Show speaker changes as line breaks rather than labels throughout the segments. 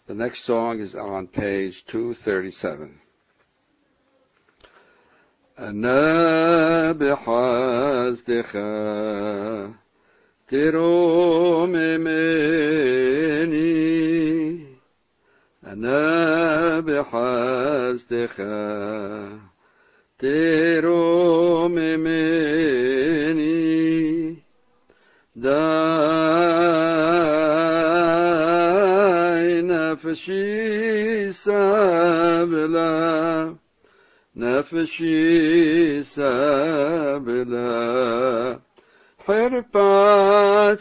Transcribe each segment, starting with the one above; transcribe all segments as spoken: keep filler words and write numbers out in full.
The next song is on page two thirty-seven. أنا بحسدك ترممني، أنا بحسدك ترممني، داي نفسي سبلا، نفسي سبلا حربات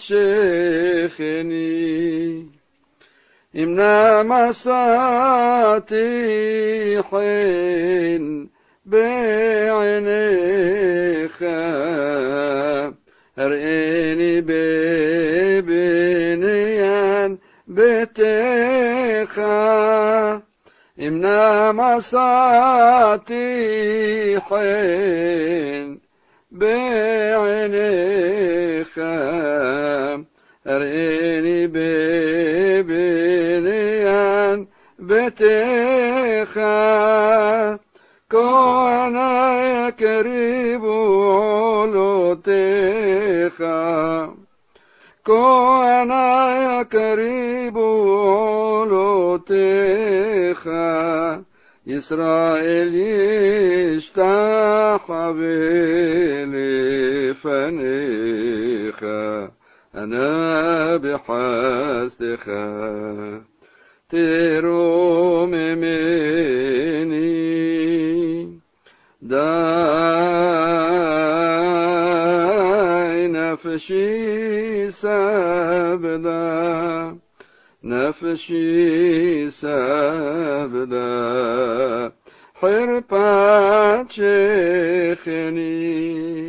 شيخني، إمنا مساتي حين بعينيك، أرئني ببنيان بيتك، إمنا مساتي حين بعينيك، أرئني ببنيان بيتك، كونك قريب علوتك، كونك قريب علوتك، إسرائيل يشتاق بلفنيك، أنا بحسدك ترممني، داي نفسي سبلا، نفسي سبلا حربات شيخني.